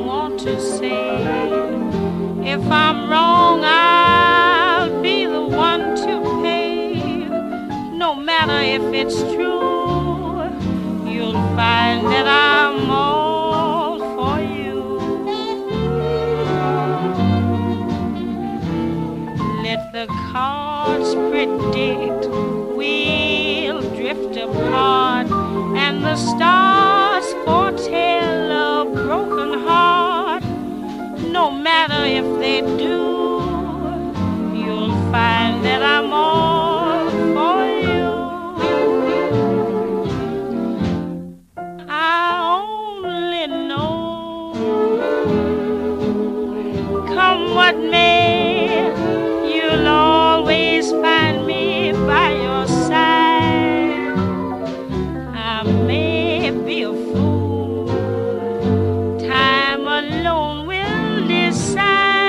want to say. If I'm wrong, I'll be the one to pay. No matter if it's true, you'll find that I'm all for you. Let the cards predict we'll drift apart, and the stars foretell a broken heart. No matter if they do, you'll find that I'm all for you. I only know, come what may, you'll always find me by your side. I may be a fool, time alone will decide.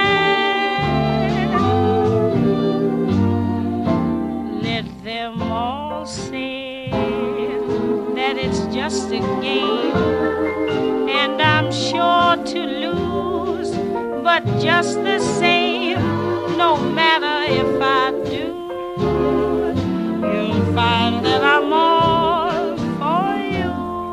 Let them all say that it's just a game, and I'm sure to lose, but just the same, no matter if I do, you'll find that I'm all for you.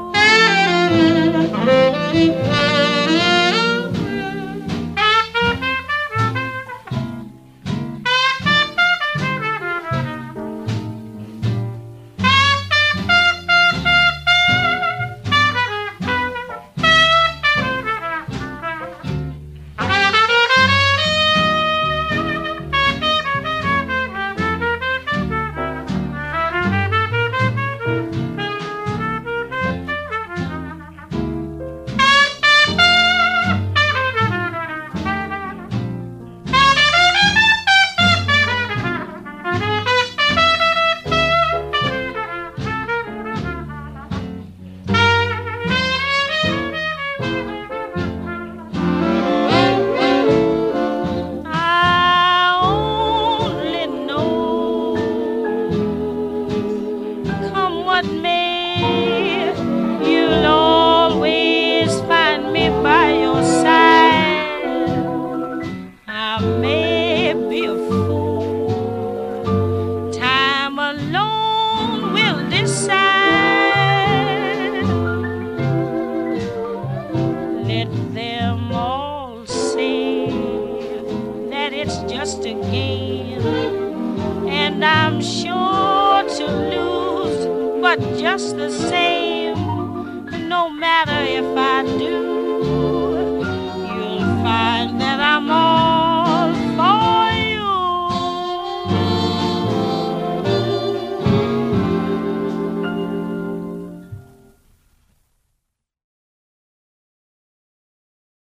You'll always find me by your side. I may be a fool, time alone will decide. Let them all say that it's just a game, and I'm sure to lose, but just the same, no matter if I do,